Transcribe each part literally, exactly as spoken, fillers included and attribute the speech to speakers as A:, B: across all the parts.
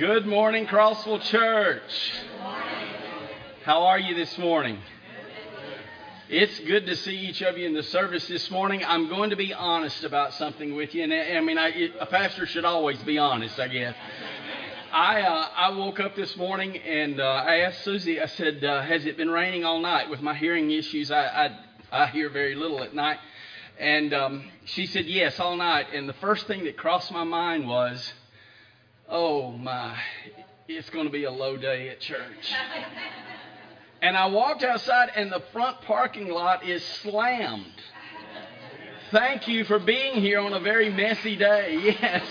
A: Good morning, Crossville Church. How are you this morning? It's good to see each of you in the service this morning. I'm going to be honest about something with you, and I, I mean, I, a pastor should always be honest, I guess. I uh, I woke up this morning and uh, I asked Susie. I said, uh, "Has it been raining all night?" With my hearing issues, I I, I hear very little at night, and um, she said, "Yes, all night." And the first thing that crossed my mind was, oh my, it's going to be a low day at church. And I walked outside and the front parking lot is slammed. Thank you for being here on a very messy day. Yes.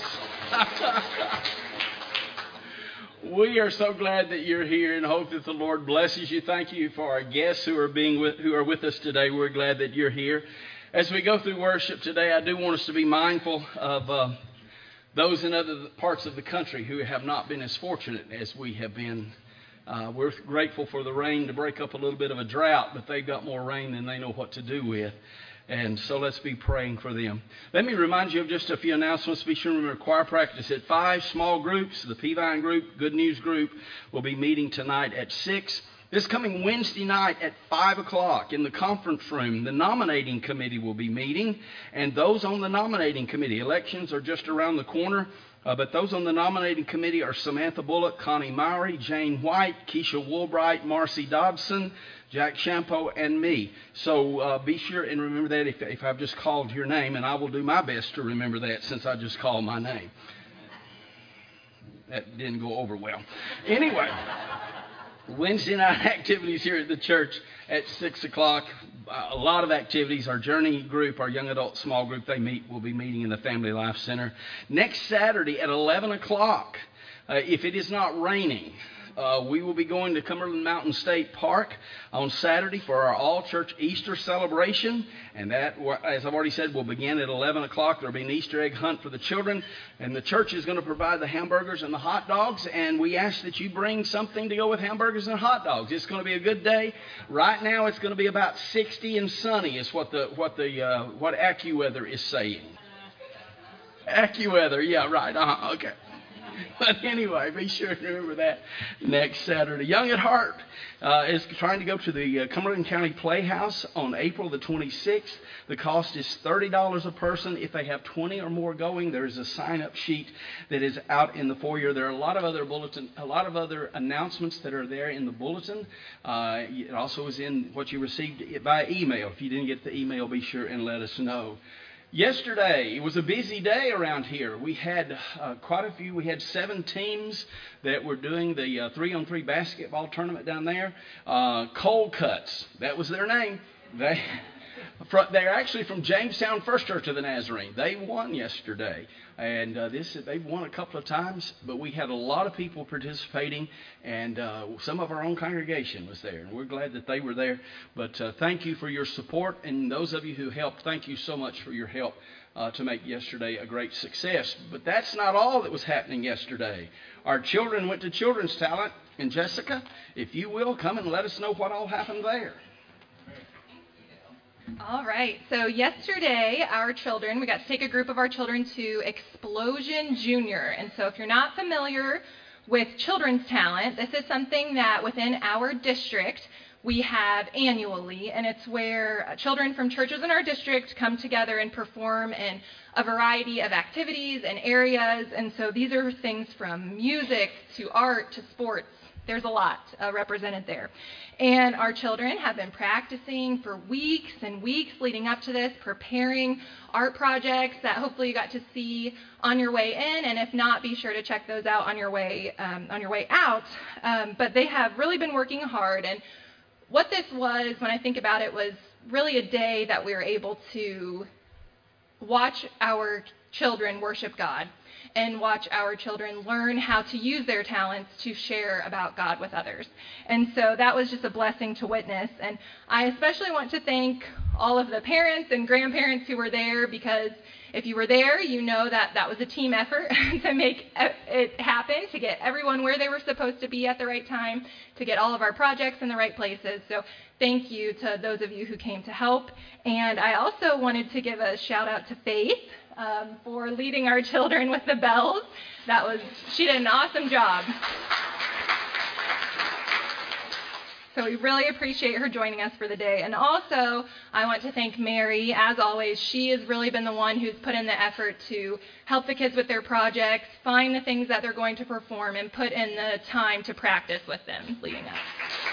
A: We are so glad that you're here and hope that the Lord blesses you. Thank you for our guests who are being with, who are with us today. We're glad that you're here. As we go through worship today, I do want us to be mindful of uh, those in other parts of the country who have not been as fortunate as we have been. Uh, we're grateful for the rain to break up a little bit of a drought, but they've got more rain than they know what to do with. And so let's be praying for them. Let me remind you of just a few announcements. Be sure to remember choir practice at five. Small groups, the Peavine group, Good News group, will be meeting tonight at six. This coming Wednesday night at five o'clock in the conference room, the nominating committee will be meeting. And those on the nominating committee, elections are just around the corner. Uh, but those on the nominating committee are Samantha Bullock, Connie Mowry, Jane White, Keisha Woolbright, Marcy Dobson, Jack Shampo, and me. So uh, be sure and remember that if, if I've just called your name, and I will do my best to remember that since I just called my name. That didn't go over well. Anyway, Wednesday night activities here at the church at six o'clock. A lot of activities. Our Journey group, our young adult small group, they meet. We'll be meeting in the Family Life Center. Next Saturday at eleven o'clock, uh, if it is not raining, uh, we will be going to Cumberland Mountain State Park on Saturday for our all-church Easter celebration. And that, as I've already said, will begin at eleven o'clock. There will be an Easter egg hunt for the children. And the church is going to provide the hamburgers and the hot dogs. And we ask that you bring something to go with hamburgers and hot dogs. It's going to be a good day. Right now, it's going to be about sixty and sunny is what the what the uh, what AccuWeather is saying. AccuWeather, yeah, right. Uh-huh, okay. But anyway, be sure to remember that next Saturday. Young at Heart uh, is trying to go to the uh, Cumberland County Playhouse on April the twenty-sixth. The cost is thirty dollars a person. If they have twenty or more going, there is a sign-up sheet that is out in the foyer. There are a lot of other bulletin, a lot of other announcements that are there in the bulletin. Uh, it also is in what you received by email. If you didn't get the email, be sure and let us know. Yesterday, it was a busy day around here. We had uh, quite a few. We had seven teams that were doing the uh, three-on-three basketball tournament down there. Uh, Cold Cuts, that was their name. They, they're actually from Jamestown First Church of the Nazarene. They won yesterday. And uh, this they've won a couple of times, but we had a lot of people participating, and uh, some of our own congregation was there, and we're glad that they were there. But uh, thank you for your support, and those of you who helped, thank you so much for your help uh, to make yesterday a great success. But that's not all that was happening yesterday. Our children went to Children's Talent, and Jessica, if you will, come and let us know what all happened there.
B: All right. So yesterday, our children, we got to take a group of our children to Explosion Junior. And so if you're not familiar with Children's Talent, this is something that within our district we have annually. And it's where children from churches in our district come together and perform in a variety of activities and areas. And so these are things from music to art to sports. There's a lot uh, represented there. And our children have been practicing for weeks and weeks leading up to this, preparing art projects that hopefully you got to see on your way in. And if not, be sure to check those out on your way um, on your way out. Um, but they have really been working hard. And what this was, when I think about it, was really a day that we were able to watch our children worship God and watch our children learn how to use their talents to share about God with others. And so that was just a blessing to witness. And I especially want to thank all of the parents and grandparents who were there, because if you were there, you know that that was a team effort to make it happen, to get everyone where they were supposed to be at the right time, to get all of our projects in the right places. So thank you to those of you who came to help. And I also wanted to give a shout out to Faith. um, for leading our children with the bells. That was, she did an awesome job. So we really appreciate her joining us for the day. And also, I want to thank Mary. As always, she has really been the one who's put in the effort to help the kids with their projects, find the things that they're going to perform, and put in the time to practice with them leading up.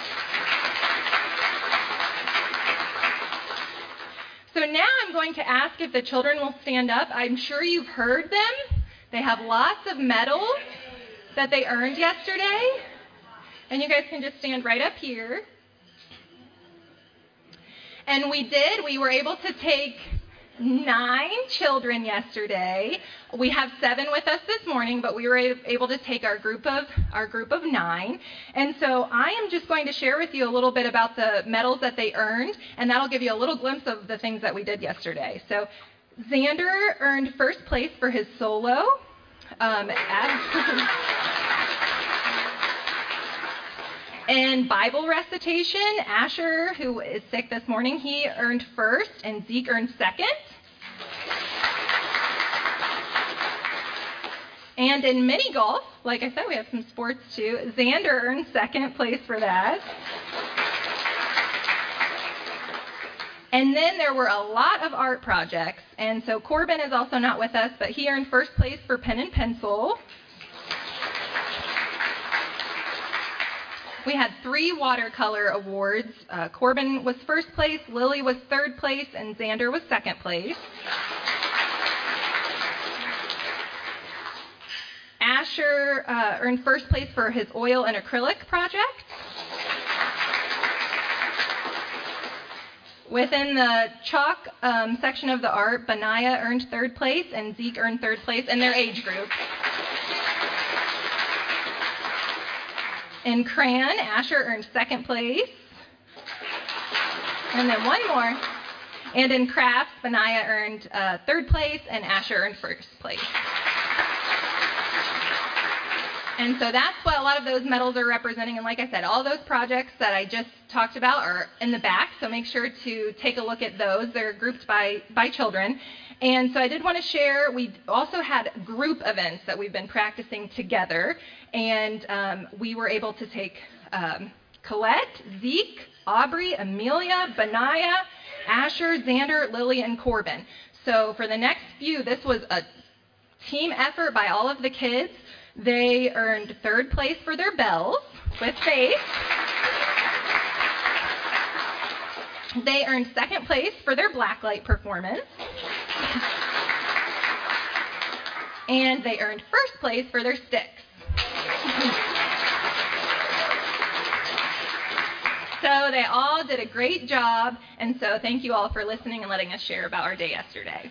B: So now I'm going to ask if the children will stand up. I'm sure you've heard them. They have lots of medals that they earned yesterday. And you guys can just stand right up here. And we did. We were able to take nine children yesterday. We have seven with us this morning, but we were able to take our group of our group of nine. And so I am just going to share with you a little bit about the medals that they earned, and that'll give you a little glimpse of the things that we did yesterday. So Xander earned first place for his solo. Um, as In Bible recitation, Asher, who is sick this morning, he earned first, and Zeke earned second. And in mini golf, like I said, we have some sports too. Xander earned second place for that. And then there were a lot of art projects. And so Corbin is also not with us, but he earned first place for pen and pencil. We had three watercolor awards. Uh, Corbin was first place, Lily was third place, and Xander was second place. Asher uh, earned first place for his oil and acrylic project. Within the chalk um, section of the art, Benaiah earned third place, and Zeke earned third place in their age group. In crayon, Asher earned second place. And then one more. And in crafts, Benaiah earned uh, third place, and Asher earned first place. And so that's what a lot of those medals are representing. And like I said, all those projects that I just talked about are in the back, so make sure to take a look at those. They're grouped by, by children. And so I did want to share, we also had group events that we've been practicing together, and um, we were able to take um, Colette, Zeke, Aubrey, Amelia, Benaiah, Asher, Xander, Lily, and Corbin. So for the next few, this was a team effort by all of the kids. They earned third place for their bells with faith. They earned second place for their blacklight performance. And they earned first place for their sticks. So they all did a great job, and so thank you all for listening and letting us share about our day yesterday.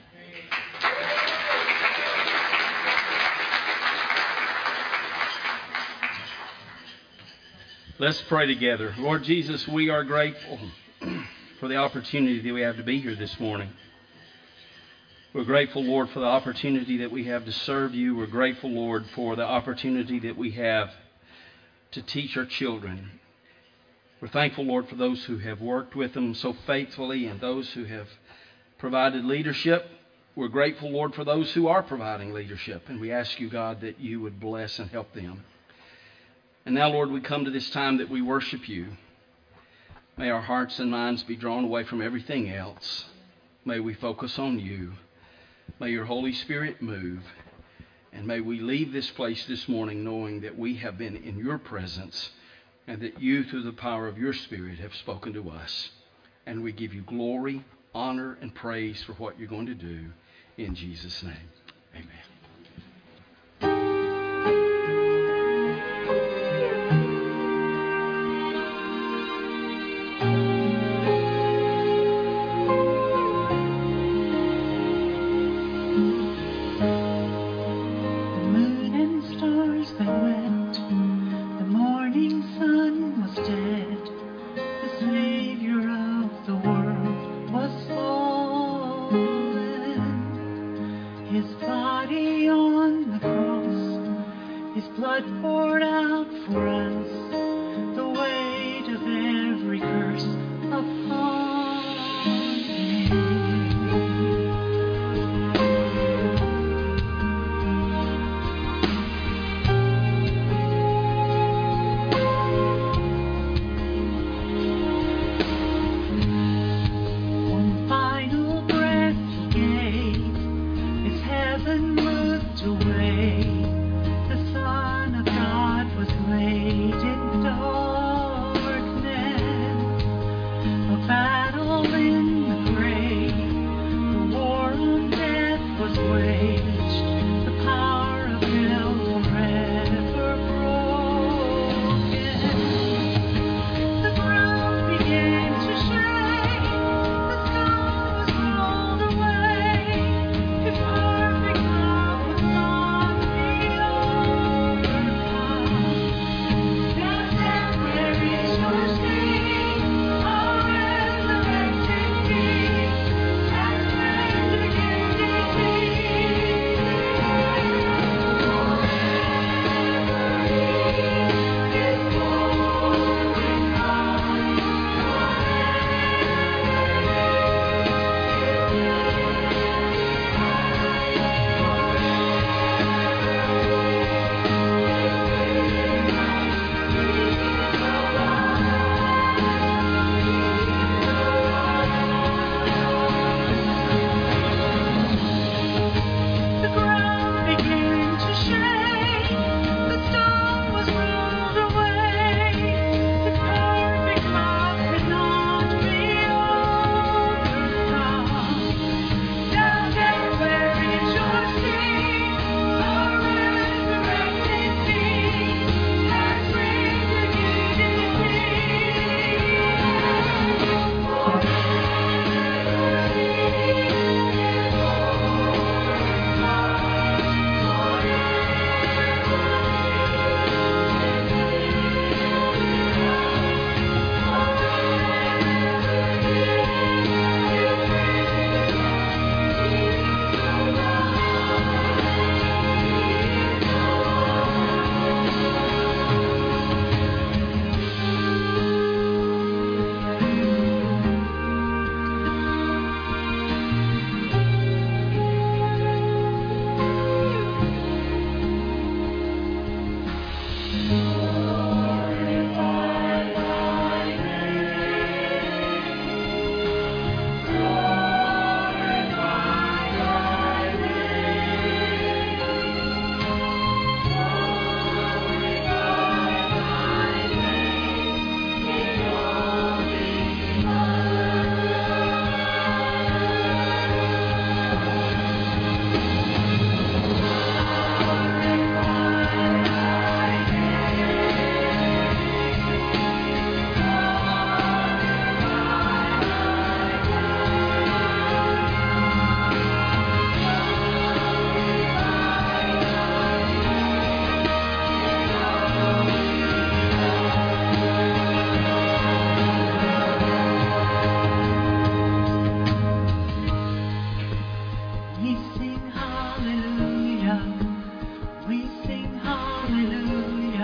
A: Let's pray together. Lord Jesus, we are grateful for the opportunity that we have to be here this morning. We're grateful, Lord, for the opportunity that we have to serve you. We're grateful, Lord, for the opportunity that we have to teach our children. We're thankful, Lord, for those who have worked with them so faithfully and those who have provided leadership. We're grateful, Lord, for those who are providing leadership. And we ask you, God, that you would bless and help them. And now, Lord, we come to this time that we worship you. May our hearts and minds be drawn away from everything else. May we focus on you. May your Holy Spirit move. And may we leave this place this morning knowing that we have been in your presence and that you, through the power of your Spirit, have spoken to us. And we give you glory, honor, and praise for what you're going to do. In Jesus' name, amen.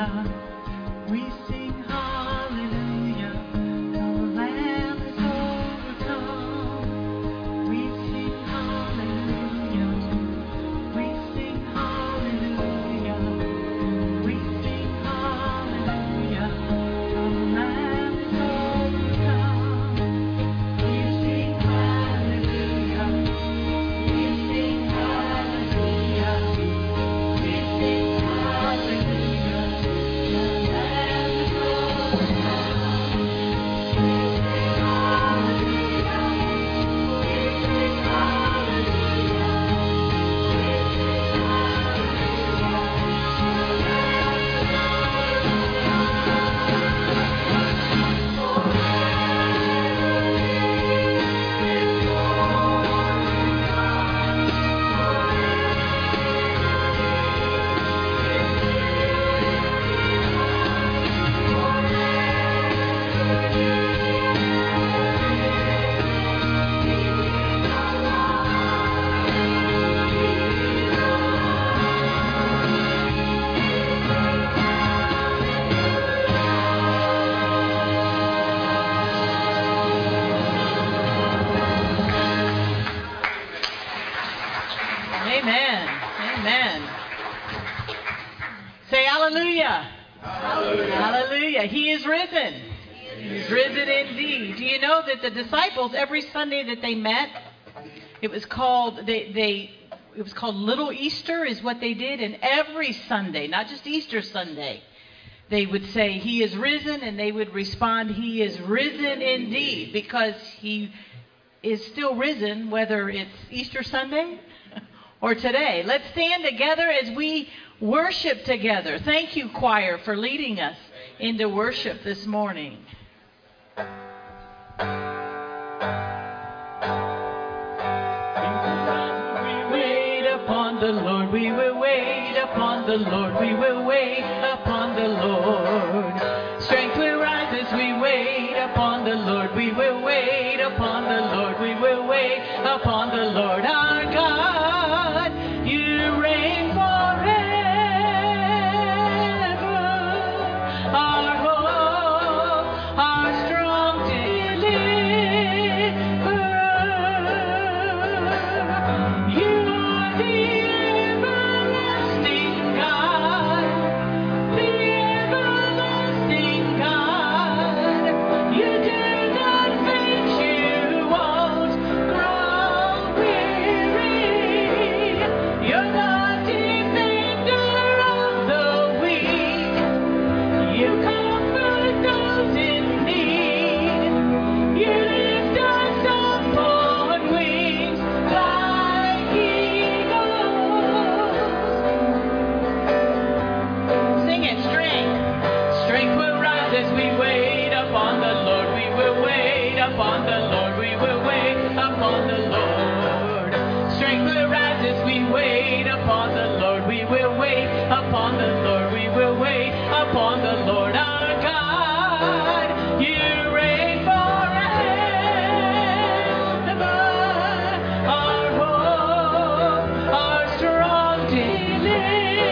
C: Amen. Amen. Say hallelujah. Hallelujah. Hallelujah. He is risen. He is risen indeed. Do you know that the disciples, every Sunday that they met, it was called they they it was called Little Easter is what they did, and every Sunday, not just Easter Sunday, they would say, He is risen, and they would respond, He is risen indeed, because He is still risen, whether it's Easter Sunday or today. Let's stand together as we worship together. Thank you, choir, for leading us into worship this morning. The Lord, we will wait upon the Lord, we will wait upon the Lord. Strength will rise as we wait upon the Lord, we will wait upon the Lord, we will wait upon the Lord our God. You reign forever, our hope, our strong deliverer. You are the upon the Lord, we will wait upon the Lord our God. You reign forever, our hope, our strong deliverer.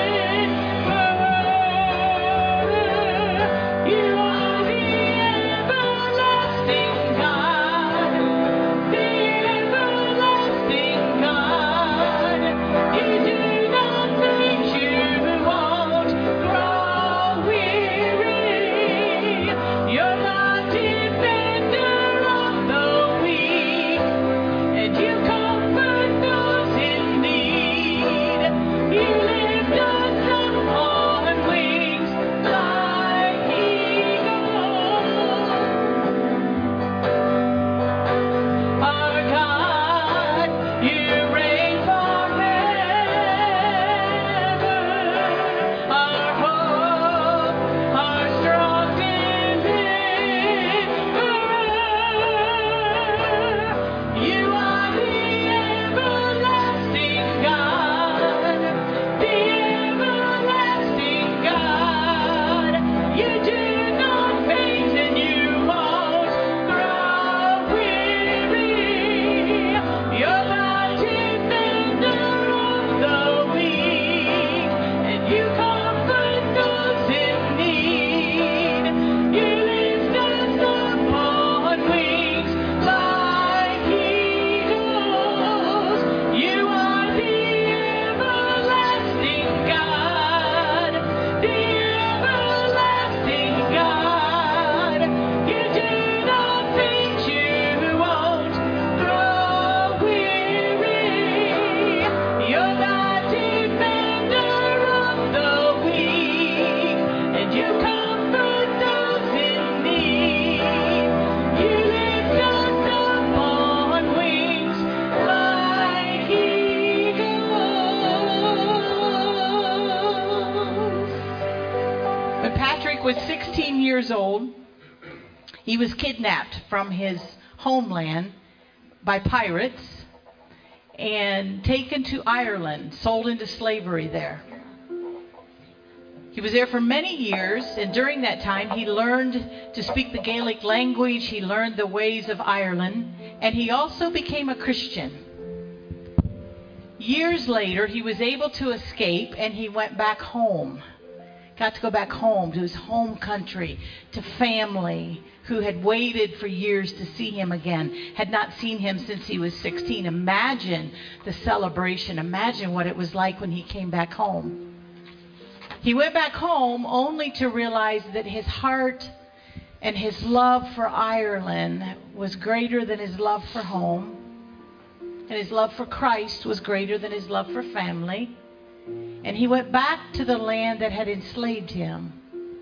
C: You are the everlasting God, the everlasting God. You do not think you won't grow weary. comfort those in need. You lift us up on wings like eagles. When Patrick was sixteen years old, he was kidnapped from his homeland by pirates and taken to Ireland, sold into slavery there. He was there for many years, and during that time he learned to speak the Gaelic language, he learned the ways of Ireland, and he also became a Christian. Years later, he was able to escape, and he went back home. Got to go back home to his home country, to family who had waited for years to see him again, had not seen him since he was sixteen. Imagine the celebration. Imagine what it was like when he came back home. He went back home only to realize that his heart and his love for Ireland was greater than his love for home, and his love for Christ was greater than his love for family. And he went back to the land that had enslaved him.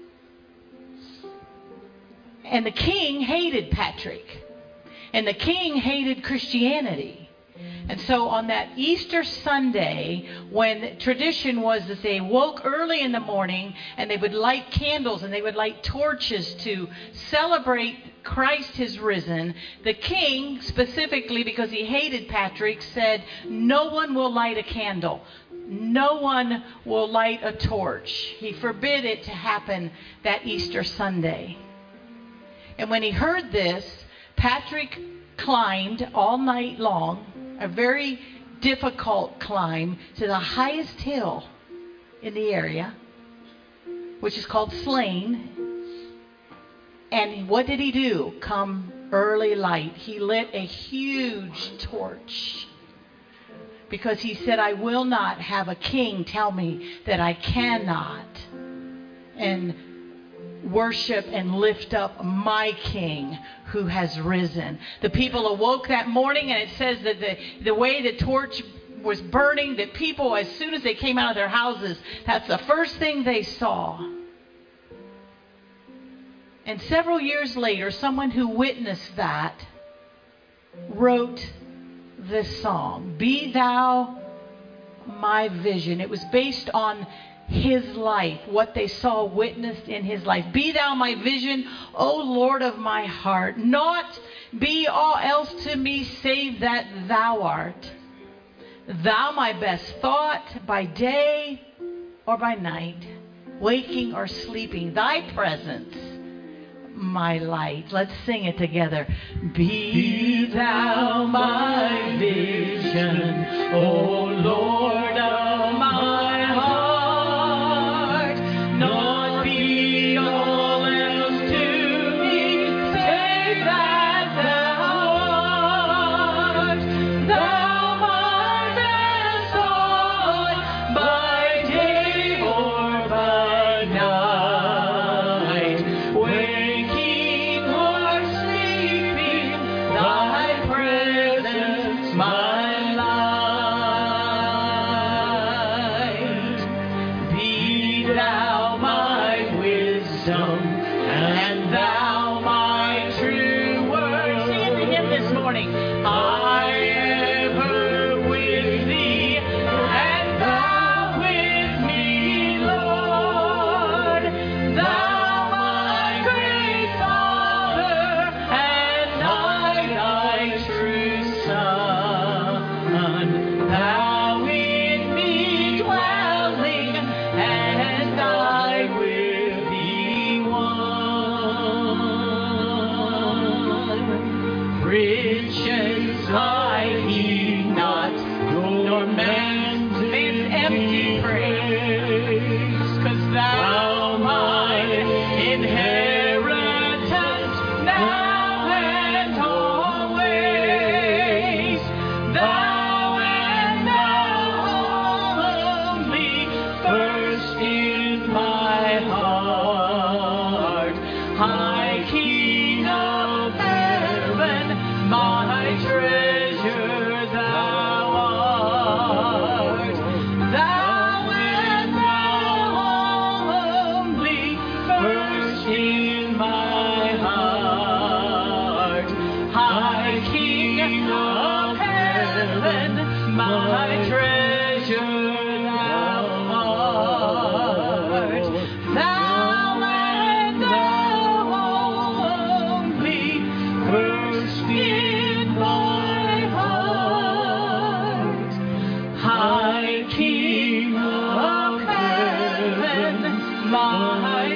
C: And the king hated Patrick. And the king hated Christianity. And so on that Easter Sunday, when tradition was that they woke early in the morning and they would light candles and they would light torches to celebrate Christ has risen, the king, specifically because he hated Patrick, said, no one will light a candle. No one will light a torch. He forbid it to happen that Easter Sunday. And when he heard this, Patrick climbed all night long, a very difficult climb, to the highest hill in the area, which is called Slane. And what did he do? Come early light, he lit a huge torch. Because he said, I will not have a king tell me that I cannot and worship and lift up my king who has risen. The people awoke that morning, and it says that the, the way the torch was burning, that people, as soon as they came out of their houses, that's the first thing they saw. And several years later, someone who witnessed that wrote this song, Be Thou My Vision. It was based on his life, what they saw witnessed in his life. Be thou my vision, O Lord of my heart. Naught be all else to me save that thou art. Thou my best thought by day or by night, waking or sleeping, thy presence my light. Let's sing it together. Be thou my vision, O Lord of my heart. Not be all else to me, save that thou art. Thou my best thought by day or by night. Waking or sleeping, thy presence my light. Be thou my wisdom, and thou my true word. Sing it to him this morning. I ever with thee, and thou with me, Lord. Thou my great Father, and I thy true Son. Thou in me dwelling, and I with thee one. Riches I heed not, nor man's empty praise, 'cause thou my inheritance now and always. Thou and thou only, first in my heart. High King of heaven, my treasure thou art. Thou and thou only,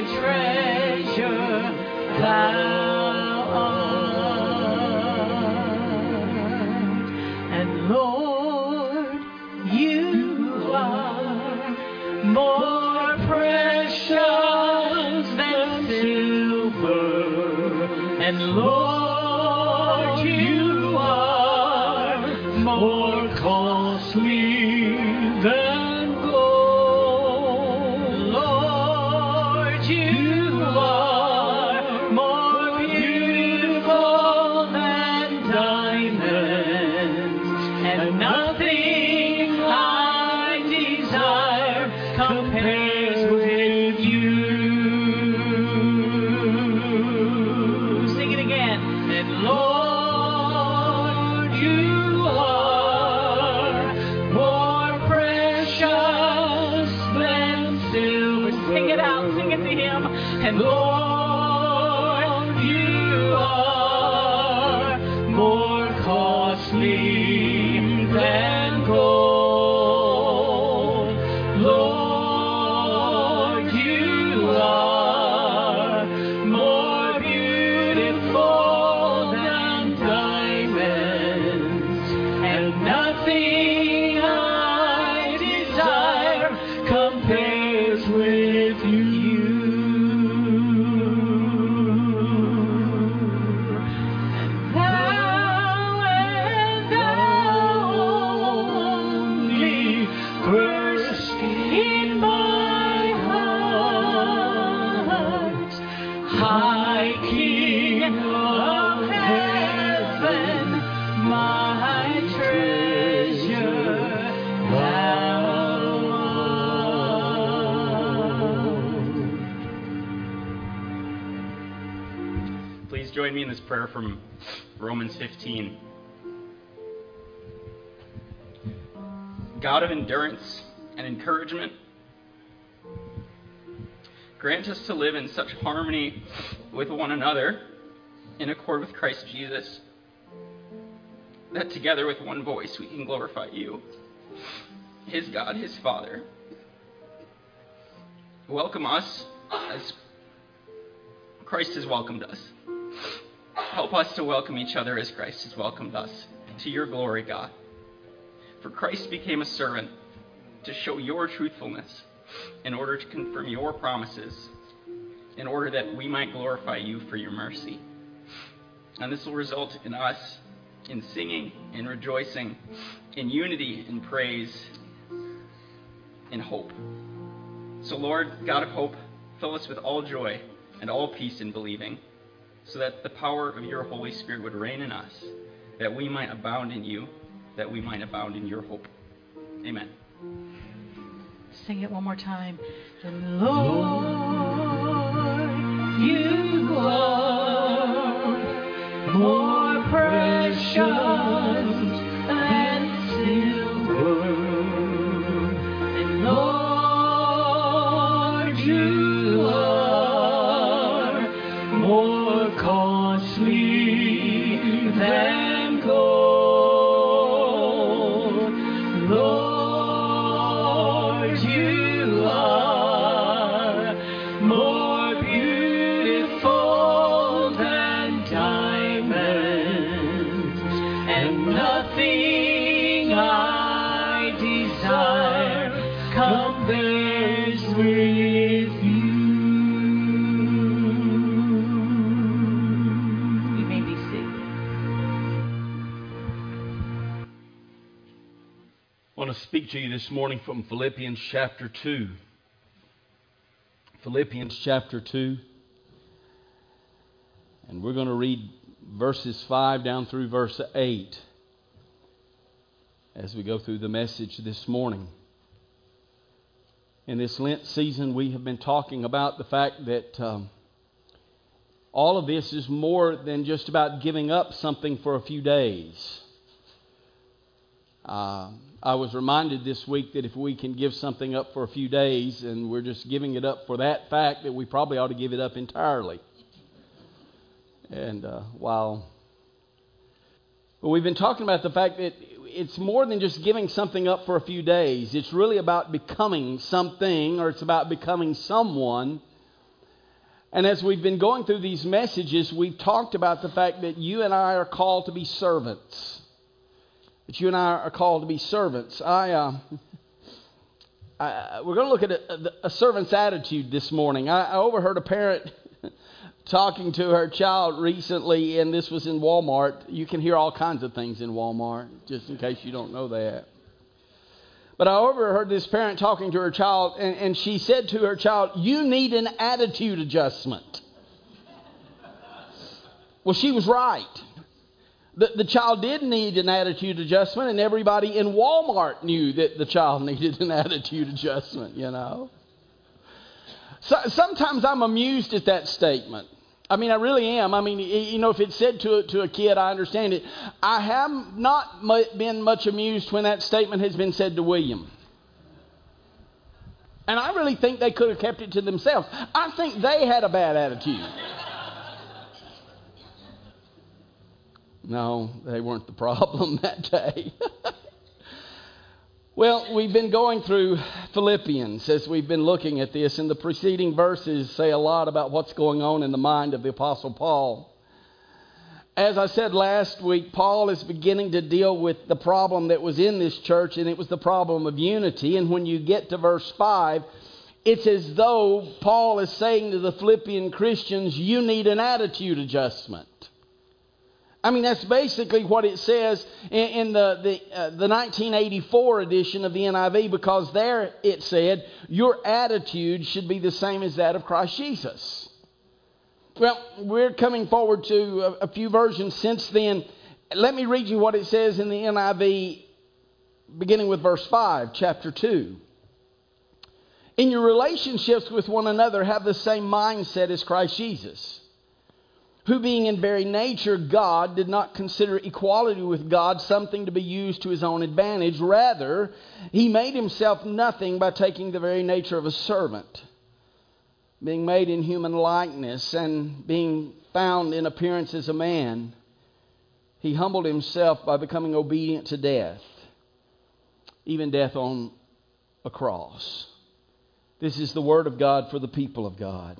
C: treasure thou art. And Lord, you are more precious than silver. And Lord, you are more costly than gold. Lord, you are more beautiful than diamonds, and nothing I desire compares with you. Sing it again. And Lord, you are more precious than silver. Sing it out, sing it to him. And Lord, you are more costly than gold. Lord, you are more beautiful than diamonds, and nothing I desire compares with you. Thou and thou only, first in my heart, High King of heaven, my treasure thou art.
D: Please join me in this prayer from Romans fifteen. God of endurance and encouragement, grant us to live in such harmony with one another, in accord with Christ Jesus, that together with one voice we can glorify you, his God, his Father. Welcome us as Christ has welcomed us. Help us to welcome each other as Christ has welcomed us. To your glory, God. For Christ became a servant to show your truthfulness, in order to confirm your promises, in order that we might glorify you for your mercy. And this will result in us in singing, in rejoicing, in unity, in praise, in hope. So Lord, God of hope, fill us with all joy and all peace in believing, so that the power of your Holy Spirit would reign in us, that we might abound in you, that we might abound in your hope. Amen.
C: Sing it one more time. And Lord, you are more precious than silver. And Lord, you are more costly than gold. Lord, you are more beautiful than diamonds, and nothing I desire compares with you. You may be seated.
A: I want to speak to you this morning from Philippians chapter two. Philippians chapter two. And we're going to read verses five down through verse eight as we go through the message this morning. In this Lent season, we have been talking about the fact that um, all of this is more than just about giving up something for a few days. Uh, I was reminded this week that if we can give something up for a few days and we're just giving it up for that fact, that we probably ought to give it up entirely. And uh, while well, we've been talking about the fact that it's more than just giving something up for a few days. It's really about becoming something, or it's about becoming someone And as we've been going through these messages, we've talked about the fact that you and I are called to be servants. That you and I are called to be servants. I, uh, I we're going to look at a, a servant's attitude this morning. I, I overheard a parent talking to her child recently, and this was in Walmart. You can hear all kinds of things in Walmart, just in case you don't know that. But I overheard this parent talking to her child, and, and she said to her child, "You need an attitude adjustment." Well, she was right. The, the child did need an attitude adjustment, and everybody in Walmart knew that the child needed an attitude adjustment, you know. So, sometimes I'm amused at that statement. I mean, I really am. I mean, you know, if it's said to, to a kid, I understand it. I have not mu- been much amused when that statement has been said to William. And I really think they could have kept it to themselves. I think they had a bad attitude. No, they weren't the problem that day. Well, we've been going through Philippians as we've been looking at this, and the preceding verses say a lot about what's going on in the mind of the Apostle Paul. As I said last week, Paul is beginning to deal with the problem that was in this church, and it was the problem of unity. And when you get to verse five, it's as though Paul is saying to the Philippian Christians, you need an attitude adjustment. I mean, that's basically what it says in, in the, the, uh, the nineteen eighty-four edition of the N I V, because there it said, your attitude should be the same as that of Christ Jesus. Well, we're coming forward to a, a few versions since then. Let me read you what it says in the N I V, beginning with verse five, chapter two. In your relationships with one another, have the same mindset as Christ Jesus, who being in very nature God, did not consider equality with God something to be used to his own advantage. Rather, he made himself nothing by taking the very nature of a servant, being made in human likeness and being found in appearance as a man. He humbled himself by becoming obedient to death, even death on a cross. This is the word of God for the people of God.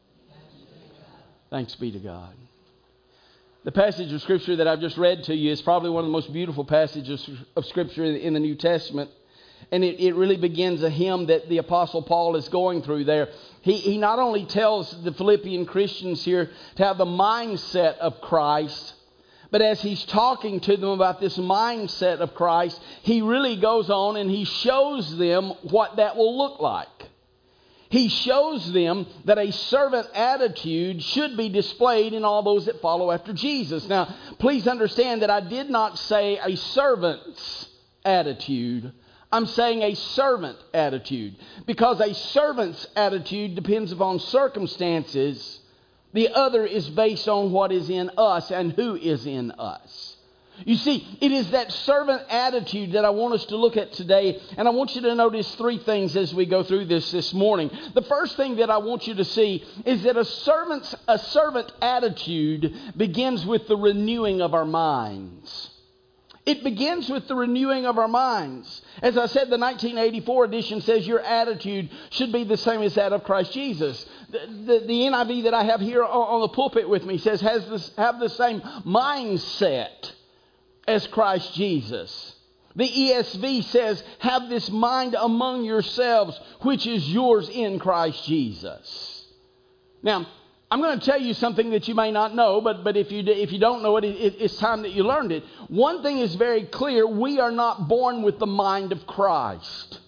A: Thanks be to God. The passage of Scripture that I've just read to you is probably one of the most beautiful passages of Scripture in the New Testament. And it, it really begins a hymn that the Apostle Paul is going through there. He, he not only tells the Philippian Christians here to have the mindset of Christ, but as he's talking to them about this mindset of Christ, he really goes on and he shows them what that will look like. He shows them that a servant attitude should be displayed in all those that follow after Jesus. Now, please understand that I did not say a servant's attitude. I'm saying a servant attitude. Because a servant's attitude depends upon circumstances. The other is based on what is in us and who is in us. You see, it is that servant attitude that I want us to look at today. And I want you to notice three things as we go through this this morning. The first thing that I want you to see is that a servant's a servant attitude begins with the renewing of our minds. It begins with the renewing of our minds. As I said, the nineteen eighty-four edition says your attitude should be the same as that of Christ Jesus. The, the, the N I V that I have here on, on the pulpit with me says has this, have the same mindset as Christ Jesus. The E S V says, have this mind among yourselves, which is yours in Christ Jesus. Now, I'm going to tell you something that you may not know, but, but if you if you don't know it, it, it's time that you learned it. One thing is very clear. We are not born with the mind of Christ.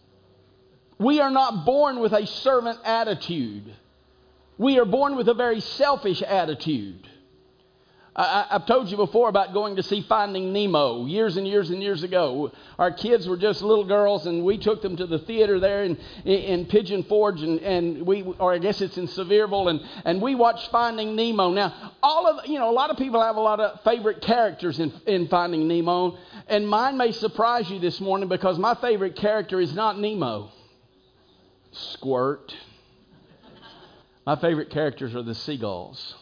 A: We are not born with a servant attitude. We are born with a very selfish attitude. I, I've told you before about going to see Finding Nemo years and years and years ago. Our kids were just little girls, and we took them to the theater there in, in Pigeon Forge, and, and we, or I guess it's in Sevierville, and, and we watched Finding Nemo. Now, all of you know, a lot of people have a lot of favorite characters in, in Finding Nemo, and mine may surprise you this morning because my favorite character is not Nemo. Squirt. My favorite characters are the seagulls.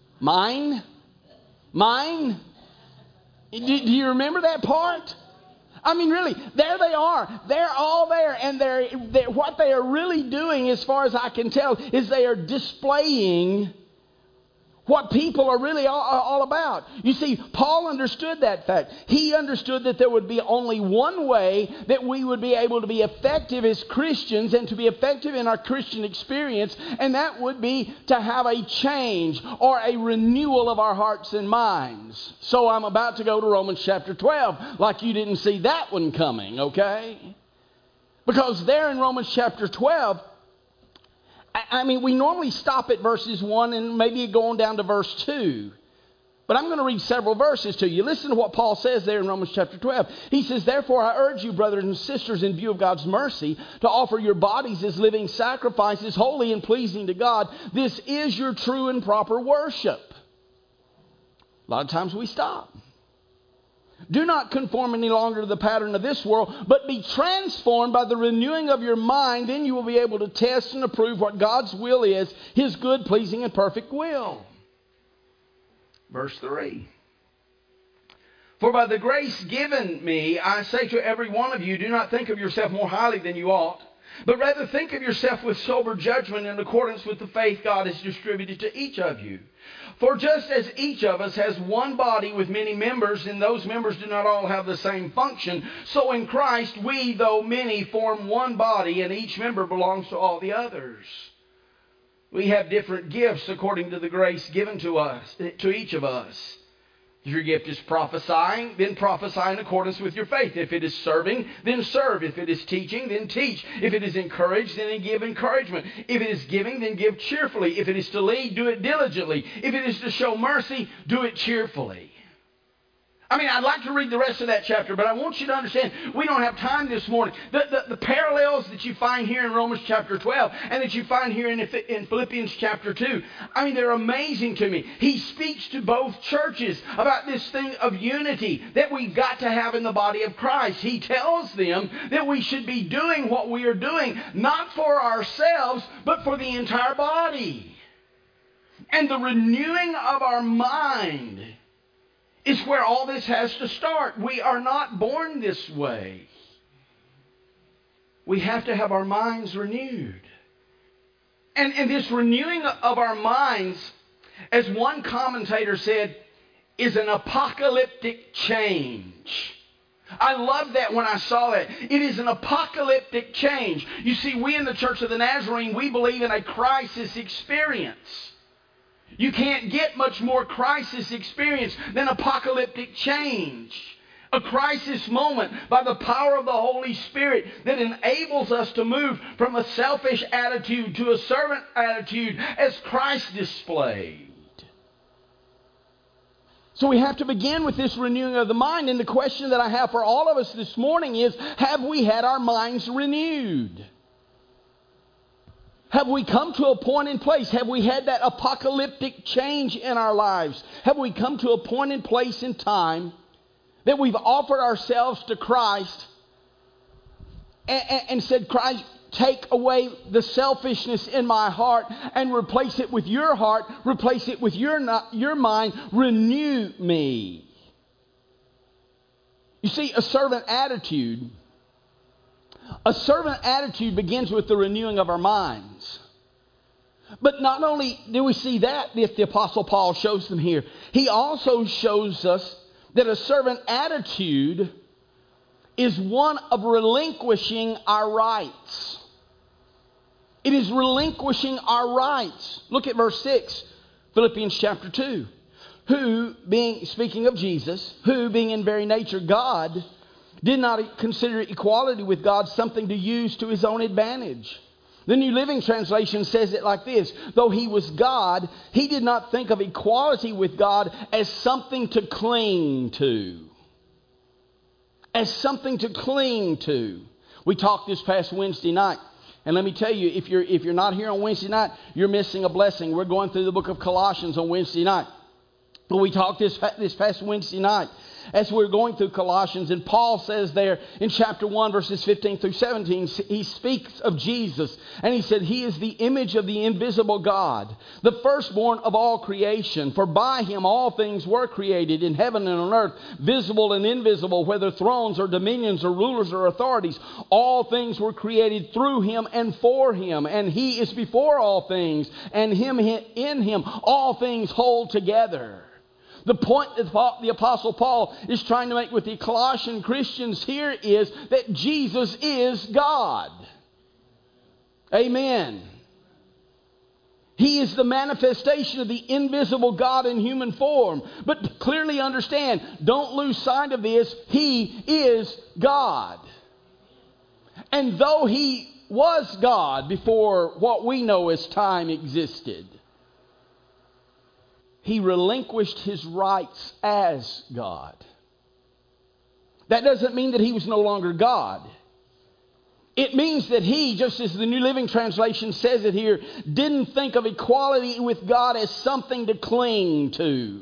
A: Mine? Mine? Do, do you remember that part? I mean, really, there they are. They're all there. And they're, they're, what they are really doing, as far as I can tell, is they are displaying what people are really all, all about. You see, Paul understood that fact. He understood that there would be only one way that we would be able to be effective as Christians and to be effective in our Christian experience, and that would be to have a change or a renewal of our hearts and minds. So I'm about to go to Romans chapter twelve, like you didn't see that one coming, okay? Because there in Romans chapter twelve, I mean, we normally stop at verses one and maybe go on down to verse two. But I'm going to read several verses to you. Listen to what Paul says there in Romans chapter twelve. He says, "Therefore I urge you, brothers and sisters, in view of God's mercy, to offer your bodies as living sacrifices, holy and pleasing to God. This is your true and proper worship." A lot of times we stop. "Do not conform any longer to the pattern of this world, but be transformed by the renewing of your mind. Then you will be able to test and approve what God's will is, His good, pleasing, and perfect will." Verse three. "For by the grace given me, I say to every one of you, do not think of yourself more highly than you ought, but rather think of yourself with sober judgment in accordance with the faith God has distributed to each of you. For just as each of us has one body with many members, and those members do not all have the same function, so in Christ we, though many, form one body, and each member belongs to all the others. We have different gifts according to the grace given to us, to each of us. If your gift is prophesying, then prophesy in accordance with your faith. If it is serving, then serve. If it is teaching, then teach. If it is encouraged, then give encouragement. If it is giving, then give cheerfully. If it is to lead, do it diligently. If it is to show mercy, do it cheerfully." I mean, I'd like to read the rest of that chapter, but I want you to understand, we don't have time this morning. The, the, the parallels that you find here in Romans chapter twelve and that you find here in, in Philippians chapter two, I mean, they're amazing to me. He speaks to both churches about this thing of unity that we've got to have in the body of Christ. He tells them that we should be doing what we are doing, not for ourselves, but for the entire body. And the renewing of our mind is where all this has to start. We are not born this way. We have to have our minds renewed. And, and this renewing of our minds, as one commentator said, is an apocalyptic change. I love that when I saw that. It is an apocalyptic change. You see, we in the Church of the Nazarene, we believe in a crisis experience. You can't get much more crisis experience than apocalyptic change. A crisis moment by the power of the Holy Spirit that enables us to move from a selfish attitude to a servant attitude as Christ displayed. So we have to begin with this renewing of the mind. And the question that I have for all of us this morning is, have we had our minds renewed? Have we come to a point in place? Have we had that apocalyptic change in our lives? Have we come to a point in place in time that we've offered ourselves to Christ and, and, and said, "Christ, take away the selfishness in my heart and replace it with your heart, replace it with your, your mind, renew me"? You see, a servant attitude A servant attitude begins with the renewing of our minds. But not only do we see that, if the Apostle Paul shows them here, he also shows us that a servant attitude is one of relinquishing our rights. It is relinquishing our rights. Look at verse six, Philippians chapter two. Who, being, speaking of Jesus, who being in very nature God, did not consider equality with God something to use to his own advantage. The New Living Translation says it like this: though he was God, he did not think of equality with God as something to cling to. As something to cling to. We talked this past Wednesday night. And let me tell you, if you're, if you're not here on Wednesday night, you're missing a blessing. We're going through the book of Colossians on Wednesday night. But we talked this, this past Wednesday night. as we're going through Colossians. And Paul says there in chapter one, verses fifteen through seventeen, he speaks of Jesus. And he said, He is the image of the invisible God, the firstborn of all creation. For by Him all things were created in heaven and on earth, visible and invisible, whether thrones or dominions or rulers or authorities. All things were created through Him and for Him. And He is before all things, and Him in Him all things hold together. The point that the Apostle Paul is trying to make with the Colossian Christians here is that Jesus is God. Amen. He is the manifestation of the invisible God in human form. But clearly understand, don't lose sight of this, He is God. And though He was God before what we know as time existed, He relinquished His rights as God. That doesn't mean that He was no longer God. It means that He, just as the New Living Translation says it here, didn't think of equality with God as something to cling to.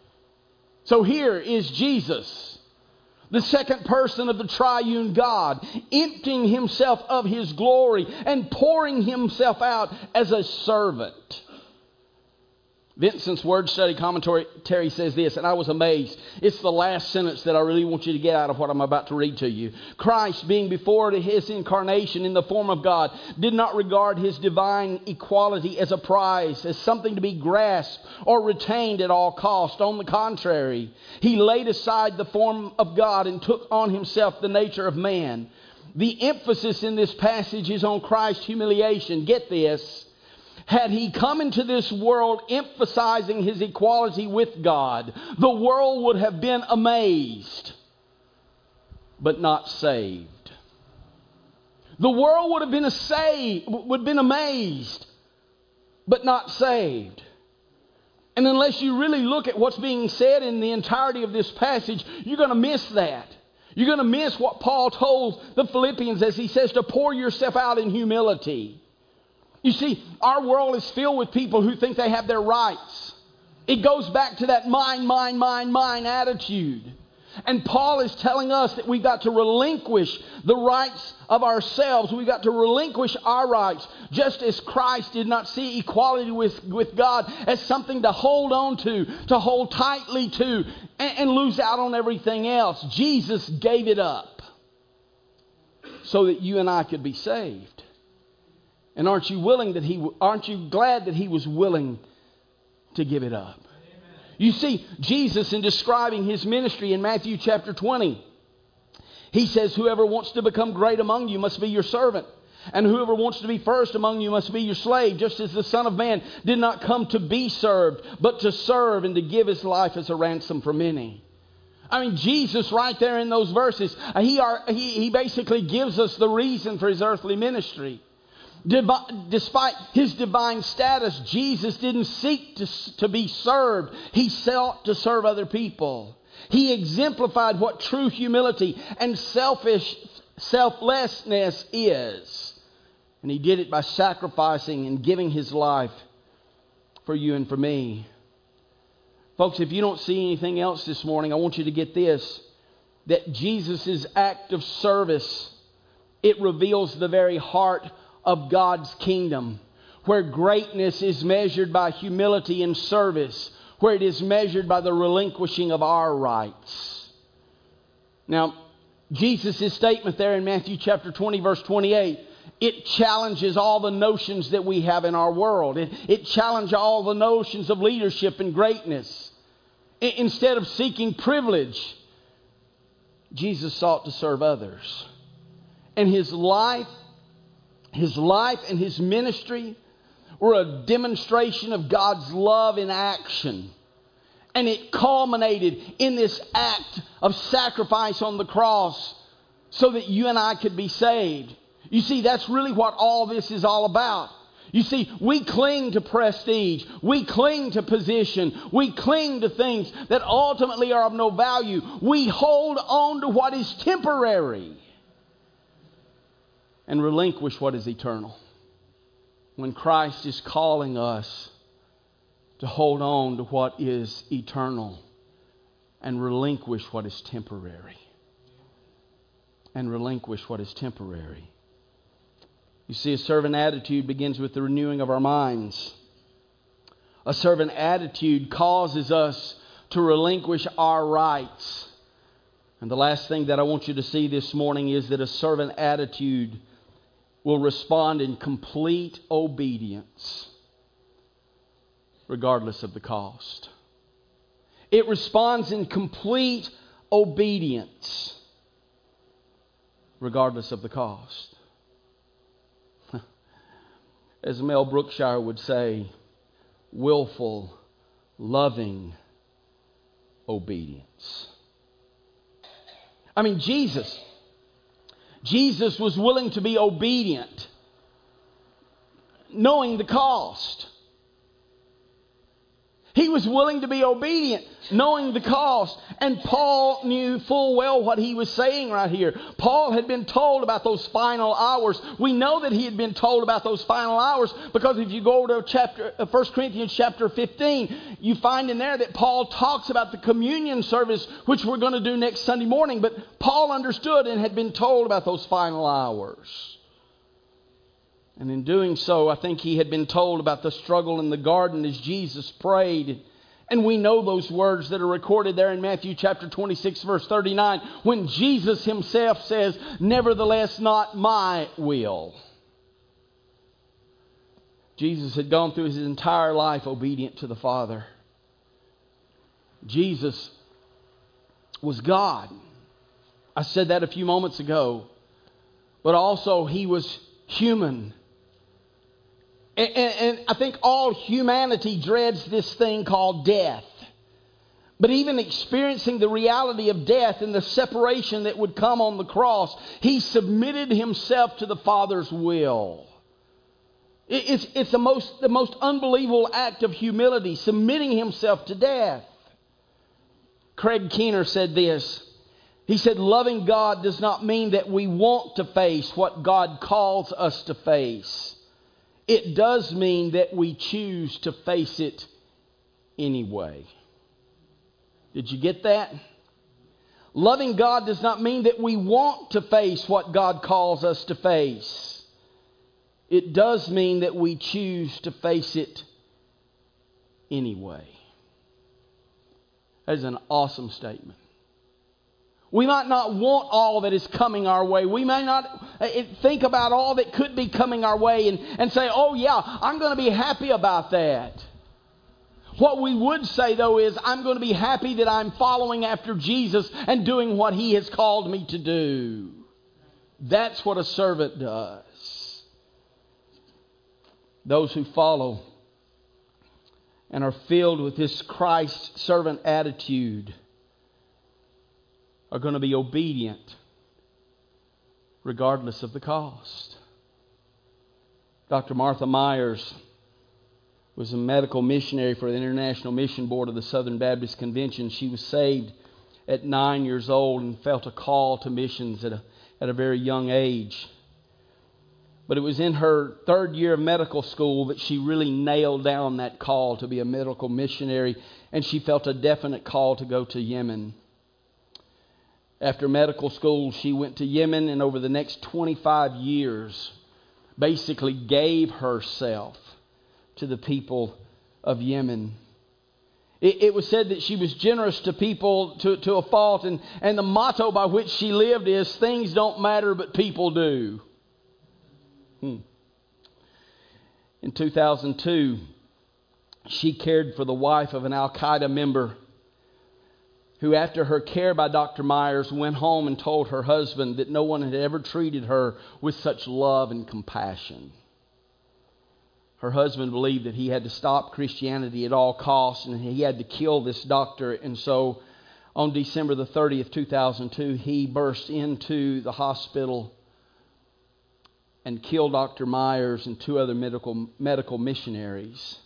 A: So here is Jesus, the second person of the triune God, emptying Himself of His glory and pouring Himself out as a servant. Vincent's Word Study Commentary says this, and I was amazed. It's the last sentence that I really want you to get out of what I'm about to read to you. Christ, being before His incarnation in the form of God, did not regard His divine equality as a prize, as something to be grasped or retained at all cost. On the contrary, He laid aside the form of God and took on Himself the nature of man. The emphasis in this passage is on Christ's humiliation. Get this. Had He come into this world emphasizing His equality with God, the world would have been amazed, but not saved. The world would have been, a saved, would have been amazed, but not saved. And unless you really look at what's being said in the entirety of this passage, you're going to miss that. You're going to miss what Paul told the Philippians as he says to pour yourself out in humility. You see, our world is filled with people who think they have their rights. It goes back to that mine, mine, mine, mine attitude. And Paul is telling us that we've got to relinquish the rights of ourselves. We've got to relinquish our rights, just as Christ did not see equality with, with God as something to hold on to, to hold tightly to, and, and lose out on everything else. Jesus gave it up so that you and I could be saved. And aren't you willing that he? Aren't you glad that He was willing to give it up? Amen. You see, Jesus, in describing His ministry in Matthew chapter twenty, He says, whoever wants to become great among you must be your servant. And whoever wants to be first among you must be your slave, just as the Son of Man did not come to be served, but to serve and to give His life as a ransom for many. I mean, Jesus right there in those verses, he, are, he, he basically gives us the reason for His earthly ministry. Despite His divine status, Jesus didn't seek to, to be served. He sought to serve other people. He exemplified what true humility and selfish selflessness is. And He did it by sacrificing and giving His life for you and for me. Folks, if you don't see anything else this morning, I want you to get this. That Jesus' act of service, it reveals the very heart of God's kingdom, where greatness is measured by humility and service, where it is measured by the relinquishing of our rights. Now, Jesus' statement there in Matthew chapter twenty, verse twenty-eight, it challenges all the notions that we have in our world. It, it challenges all the notions of leadership and greatness. I, instead of seeking privilege, Jesus sought to serve others. And His life His life and His ministry were a demonstration of God's love in action. And it culminated in this act of sacrifice on the cross so that you and I could be saved. You see, that's really what all this is all about. You see, we cling to prestige. We cling to position. We cling to things that ultimately are of no value. We hold on to what is temporary and relinquish what is eternal. When Christ is calling us to hold on to what is eternal and relinquish what is temporary. And relinquish what is temporary. You see, a servant attitude begins with the renewing of our minds. A servant attitude causes us to relinquish our rights. And the last thing that I want you to see this morning is that a servant attitude will respond in complete obedience, regardless of the cost. It responds in complete obedience, regardless of the cost. As Mel Brookshire would say, willful, loving obedience. I mean, Jesus, Jesus was willing to be obedient, knowing the cost. He was willing to be obedient, knowing the cost. And Paul knew full well what he was saying right here. Paul had been told about those final hours. We know that he had been told about those final hours because if you go to chapter First Corinthians chapter fifteen, you find in there that Paul talks about the communion service, which we're going to do next Sunday morning. But Paul understood and had been told about those final hours. And in doing so, I think he had been told about the struggle in the garden as Jesus prayed. And we know those words that are recorded there in Matthew chapter twenty-six, verse thirty-nine, when Jesus himself says, "Nevertheless, not my will." Jesus had gone through his entire life obedient to the Father. Jesus was God. I said that a few moments ago. But also he was human. And, and, and I think all humanity dreads this thing called death. But even experiencing the reality of death and the separation that would come on the cross, he submitted himself to the Father's will. It, it's it's the most, the most unbelievable act of humility, submitting himself to death. Craig Keener said this. He said, loving God does not mean that we want to face what God calls us to face. It does mean that we choose to face it anyway. Did you get that? Loving God does not mean that we want to face what God calls us to face. It does mean that we choose to face it anyway. That is an awesome statement. We might not want all that is coming our way. We may not think about all that could be coming our way and, and say, oh yeah, I'm going to be happy about that. What we would say though is, I'm going to be happy that I'm following after Jesus and doing what he has called me to do. That's what a servant does. Those who follow and are filled with this Christ servant attitude are going to be obedient regardless of the cost. Doctor Martha Myers was a medical missionary for the International Mission Board of the Southern Baptist Convention. She was saved at nine years old and felt a call to missions at a, at a very young age. But it was in her third year of medical school that she really nailed down that call to be a medical missionary, and she felt a definite call to go to Yemen. After medical school, she went to Yemen, and over the next twenty-five years, basically gave herself to the people of Yemen. It, it was said that she was generous to people to, to a fault, and, and the motto by which she lived is, things don't matter but people do. Hmm. In two thousand two, she cared for the wife of an Al-Qaeda member who, after her care by Doctor Myers, went home and told her husband that no one had ever treated her with such love and compassion. Her husband believed that he had to stop Christianity at all costs and he had to kill this doctor. And so on December the thirtieth, two thousand two, he burst into the hospital and killed Doctor Myers and two other medical, medical missionaries.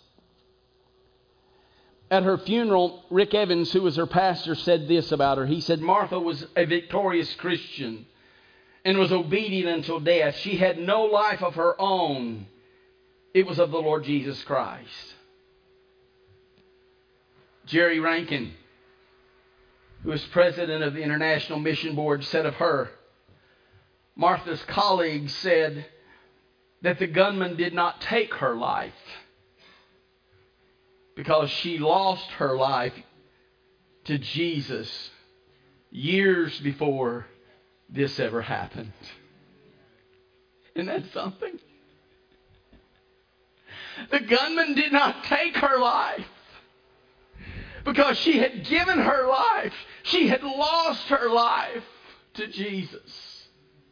A: At her funeral, Rick Evans, who was her pastor, said this about her. He said, Martha was a victorious Christian and was obedient until death. She had no life of her own. It was of the Lord Jesus Christ. Jerry Rankin who was president of the International Mission Board, said of her, Martha's colleagues said that the gunman did not take her life because she lost her life to Jesus years before this ever happened. Isn't that something? The gunman did not take her life because she had given her life. She had lost her life to Jesus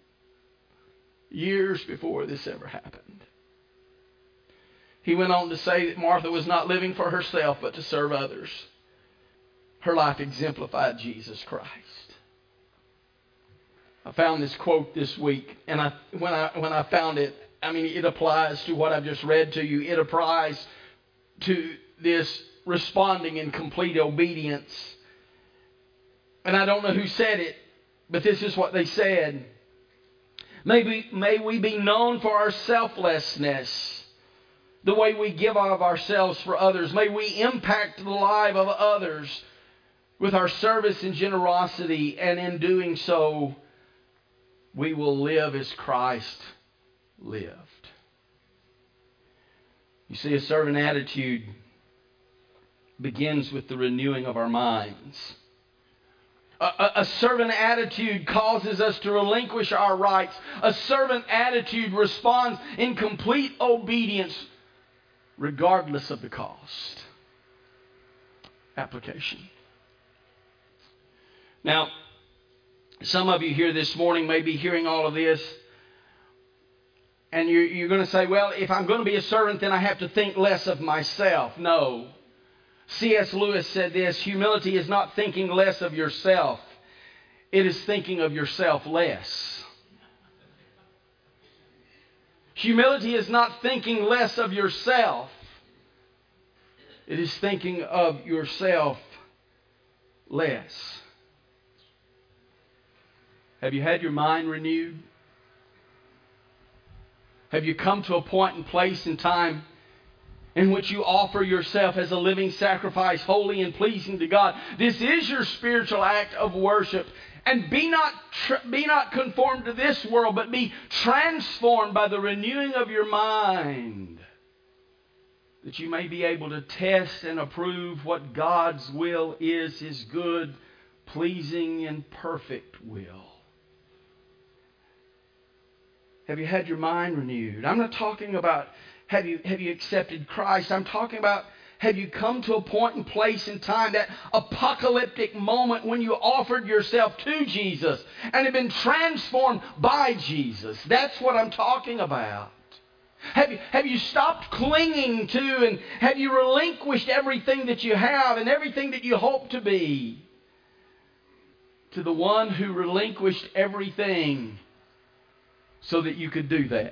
A: years before this ever happened. He went on to say that Martha was not living for herself but to serve others. Her life exemplified Jesus Christ. I found this quote this week, and I, when I when I found it, I mean, it applies to what I've just read to you. It applies to this responding in complete obedience. And I don't know who said it, but this is what they said. Maybe, may we be known for our selflessness, the way we give of ourselves for others. May we impact the life of others with our service and generosity, and in doing so, we will live as Christ lived. You see, a servant attitude begins with the renewing of our minds. A, a, a servant attitude causes us to relinquish our rights. A servant attitude responds in complete obedience regardless of the cost. Application. Now, some of you here this morning may be hearing all of this, and you're, you're going to say, well, if I'm going to be a servant, then I have to think less of myself. No. C S Lewis said this: humility is not thinking less of yourself. It is thinking of yourself less. Humility is not thinking less of yourself. It is thinking of yourself less. Have you had your mind renewed? Have you come to a point and place in time in which you offer yourself as a living sacrifice, holy and pleasing to God? This is your spiritual act of worship. And be not tr- be not conformed to this world, but be transformed by the renewing of your mind, that you may be able to test and approve what God's will is, His good, pleasing, and perfect will. Have you had your mind renewed? I'm not talking about have you have you accepted Christ. I'm talking about have you come to a point and place in time, that apocalyptic moment when you offered yourself to Jesus and have been transformed by Jesus. That's what I'm talking about. Have you, have you stopped clinging to, and have you relinquished everything that you have and everything that you hope to be to the one who relinquished everything so that you could do that?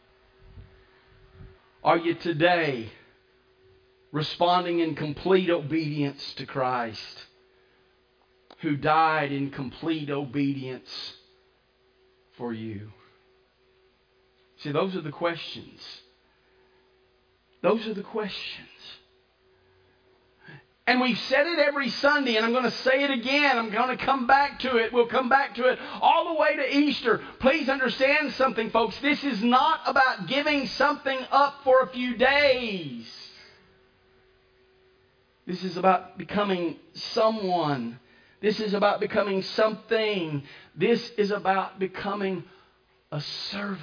A: Are you today responding in complete obedience to Christ, who died in complete obedience for you? See, those are the questions. Those are the questions. And we've said it every Sunday, and I'm going to say it again. I'm going to come back to it. We'll come back to it all the way to Easter. Please understand something, folks. This is not about giving something up for a few days. This is about becoming someone. This is about becoming something. This is about becoming a servant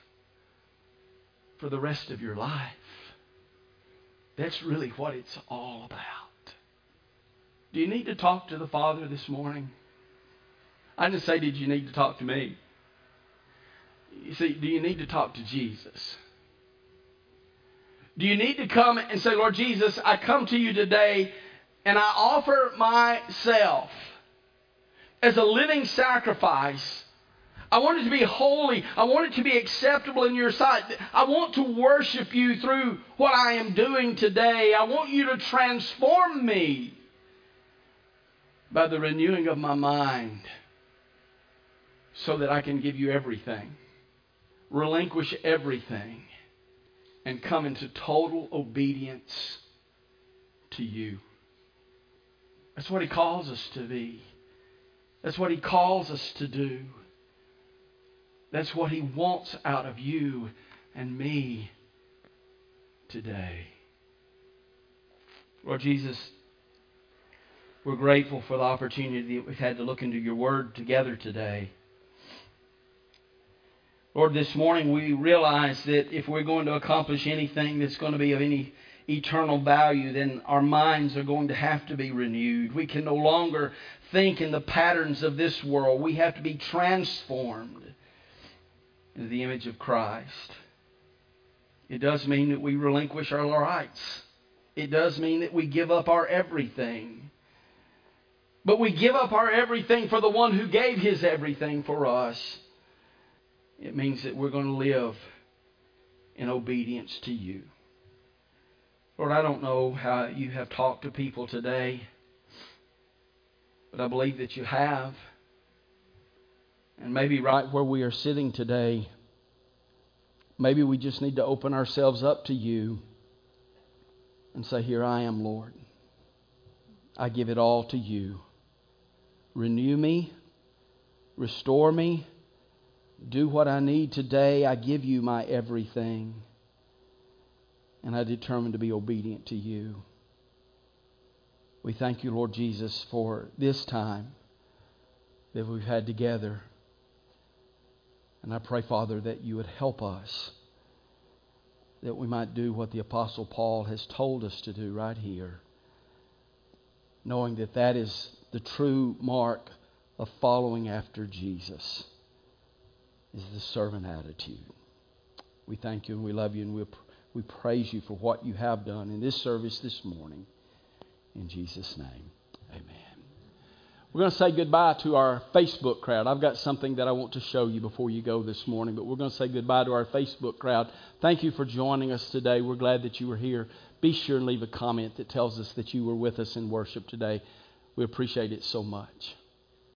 A: for the rest of your life. That's really what it's all about. Do you need to talk to the Father this morning? I didn't say, did you need to talk to me? You see, do you need to talk to Jesus? Do you need to come and say, Lord Jesus, I come to you today and I offer myself as a living sacrifice. I want it to be holy. I want it to be acceptable in your sight. I want to worship you through what I am doing today. I want you to transform me by the renewing of my mind so that I can give you everything, relinquish everything, and come into total obedience to you. That's what He calls us to be. That's what He calls us to do. That's what He wants out of you and me today. Lord Jesus, we're grateful for the opportunity that we've had to look into Your Word together today. Lord, this morning we realize that if we're going to accomplish anything that's going to be of any eternal value, then our minds are going to have to be renewed. We can no longer think in the patterns of this world. We have to be transformed into the image of Christ. It does mean that we relinquish our rights. It does mean that we give up our everything. But we give up our everything for the one who gave His everything for us. It means that we're going to live in obedience to You. Lord, I don't know how You have talked to people today, but I believe that You have. And maybe right where we are sitting today, maybe we just need to open ourselves up to You and say, here I am, Lord. I give it all to You. Renew me. Restore me. Do what I need today. I give You my everything. And I determine to be obedient to You. We thank You, Lord Jesus, for this time that we've had together. And I pray, Father, that You would help us, that we might do what the Apostle Paul has told us to do right here, knowing that that is the true mark of following after Jesus, is the servant attitude. We thank You and we love You and we we praise You for what You have done in this service this morning. In Jesus' name, amen. We're going to say goodbye to our Facebook crowd. I've got something that I want to show you before you go this morning, but we're going to say goodbye to our Facebook crowd. Thank you for joining us today. We're glad that you were here. Be sure and leave a comment that tells us that you were with us in worship today. We appreciate it so much.